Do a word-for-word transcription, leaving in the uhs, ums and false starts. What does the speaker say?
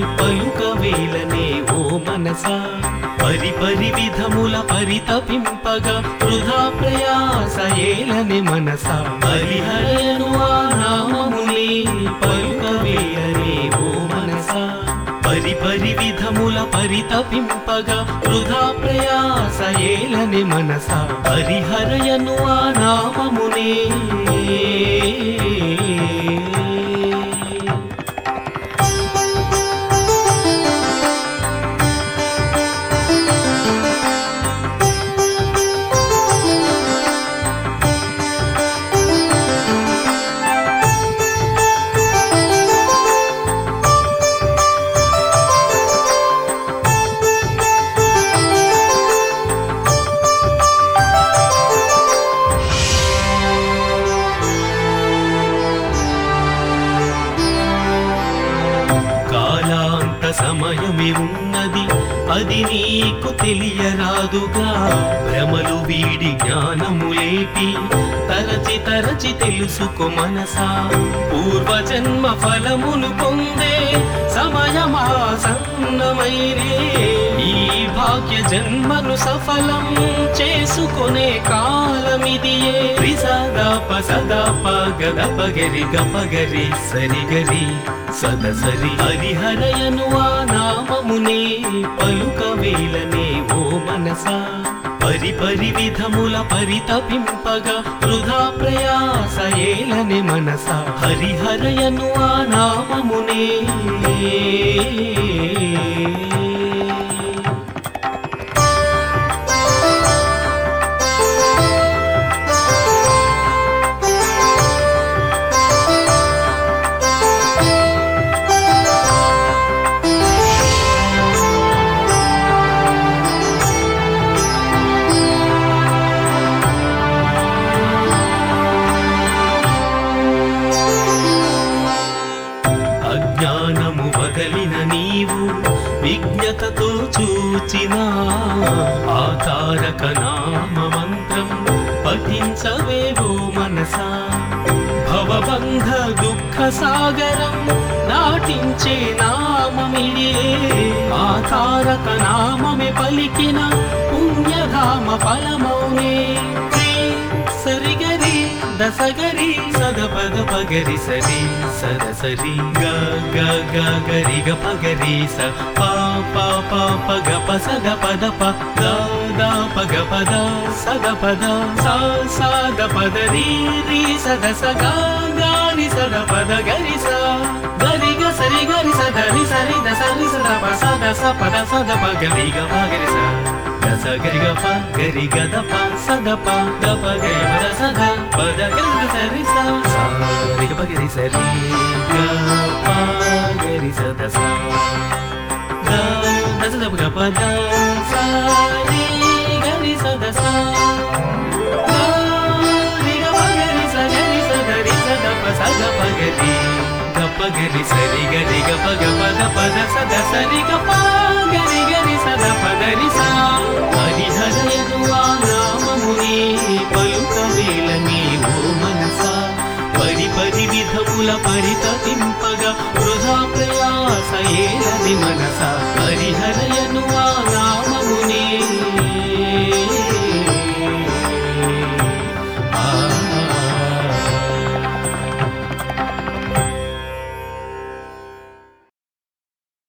పలుకవేలనే ఓ మనసా పరి పరి విధముల పరితపింపగా వృధా ప్రయాస ఏలనే మనసా హరిహరయను ఆ నామములే పలుకవేలనే ఓ మనసా పరి పరి విధముల పరితపింపగా వృధా ప్రయాస ఏలనే మనసా హరిహరయను ఆ నామమునే సమయమే ఉన్నది అది నీకు తెలియరాదుగా భ్రమలు వీడి జ్ఞానము లేపి తరచి తరచి తెలుసుకో మనసా పూర్వజన్మ ఫలమును పొందే సమయమాసన్నమైనే ఈ భాగ్య జన్మను సఫలం చేసుకునే కాలమిదియే సదా పసదా పగద పగరి గపగరి సరిగరి సదసరి హరిహరయను ఆ నామమునే పలుకవేలనే ఓ మనసా పరి పరి విధముల పరితపింపగా వృధా ప్రయాస ఏలనే మనసా హరిహరయను ఆ నామమునే జ్ఞానము వదలిన నీవు విజ్ఞతతో చూచిన ఆ తారక నామ మంత్రం పఠించవేవో మనసా భవబంధ దుఃఖ సాగరం దాటించే నామమిదే ఆ తారక నామమే పలికిన పుణ్యధామ ఫలమౌనే సరిగరి దసగరి సద పద పగరి సరి సద సరి గ గ గ గరి గ పగరి స ప ప ప ప గ ప సద పద ప ద ద ప గ పద సద పద స స ద పద రి రి సద స గ గ రి సద పద గరి స గరి గ సరి గరి సద రి సరి ద సరి సద ప సద స పద సద ప గరి గ పగరి స స గరి గ ప గరి గ ద ప సద ప ద ప గరి పద సద పద గరి గ సరి స స రి గ ప గరి సరి గ ప గరి సద స ద ద సద ప గ ప ద స రి గరి సద స ద రి గ ప గరి స గరి సద రి సద ప సద ప గరి గ ప గరి సరి గరి గ ప గ ప ద ప ద సద సరి గ ప గరి గరి సద ప గరి స హరిహరయను ఆ నామమునే పలుకవేలనే ఓ మనసా పరి పరి విధముల పరితపింపగా వృధా ప్రయాస ఏలని మనసా హరిహరయను ఆ